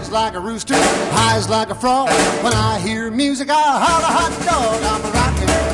quacks like a rooster, highs like a frog. When I hear music, I holler hot dog. I'm a rockin'.